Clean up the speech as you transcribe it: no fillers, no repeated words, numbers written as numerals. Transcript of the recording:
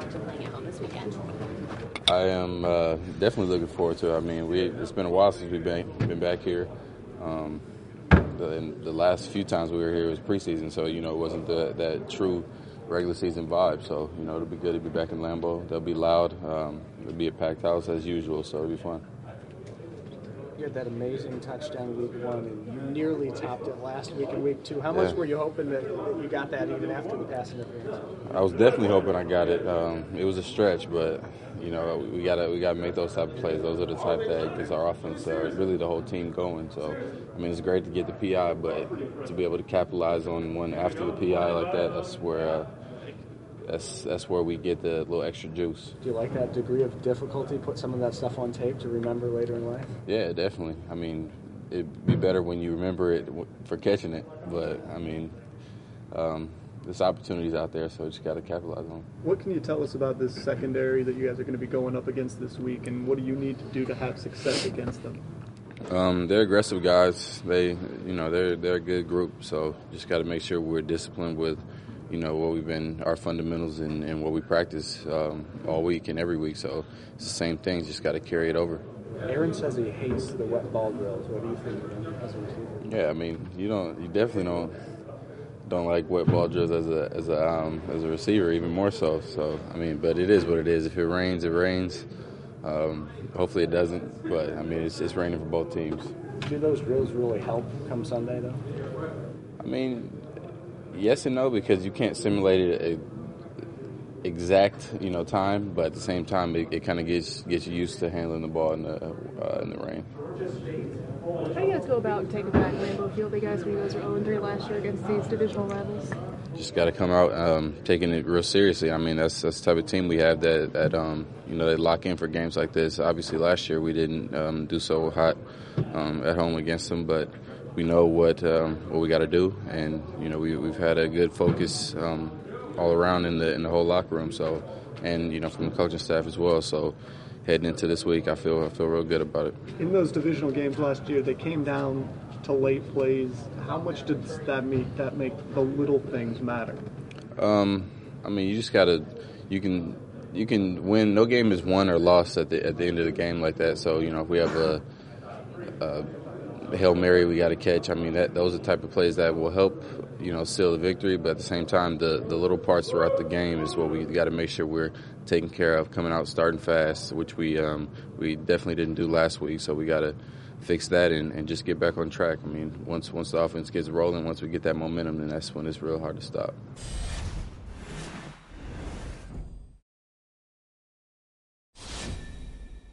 to playing at home this weekend? I am definitely looking forward to it. I mean, it's been a while since we've been back here. The last few times we were here was preseason, so, it wasn't that true regular season vibe. So, it'll be good to be back in Lambeau. They'll be loud. It'll be a packed house as usual, so it'll be fun. You had that amazing touchdown week 1, and you nearly topped it last week in week 2. How much were you hoping that you got that even after the pass interference? I was definitely hoping I got it. It was a stretch, but we gotta make those type of plays. Those are the type that gets our offense, really the whole team going. So, I mean, it's great to get the PI, but to be able to capitalize on one after the PI like that, that's where we get the little extra juice. Do you like that degree of difficulty? Put some of that stuff on tape to remember later in life? Yeah, definitely. I mean, it'd be better when you remember it for catching it, but I mean, there's opportunities out there, so you just got to capitalize on them. What can you tell us about this secondary that you guys are going to be going up against this week, and what do you need to do to have success against them? They're aggressive guys. They're a good group, so just got to make sure we're disciplined with what we've been, our fundamentals and what we practice all week and every week. So it's the same thing, just got to carry it over. Aaron says he hates the wet ball drills. What do you think of them as a receiver? Yeah, I mean, you definitely don't like wet ball drills as a receiver, even more so. So I mean, but it is what it is. If it rains, it rains. Hopefully it doesn't, but I mean, it's raining for both teams. Do those drills really help come Sunday, though? I mean, yes and no, because you can't simulate it exact time, but at the same time it kind of gets you used to handling the ball in the rain. How do you guys go about taking back Lambeau Field? You guys were 0-3 last year against these divisional rivals. Just got to come out taking it real seriously. I mean, that's the type of team we have that they lock in for games like this. Obviously, last year we didn't do so hot at home against them, but we know what we got to do, and we've had a good focus all around in the whole locker room. So, and from the coaching staff as well. So, heading into this week, I feel real good about it. In those divisional games last year, they came down to late plays. How much did that make the little things matter? I mean, you just gotta you can win. No game is won or lost at the end of the game like that. So if we have a Hail Mary we got to catch. I mean, those are the type of plays that will help, seal the victory. But at the same time, the little parts throughout the game is what we got to make sure we're taking care of, coming out, starting fast, which we definitely didn't do last week. So we got to fix that and just get back on track. I mean, once the offense gets rolling, once we get that momentum, then that's when it's real hard to stop.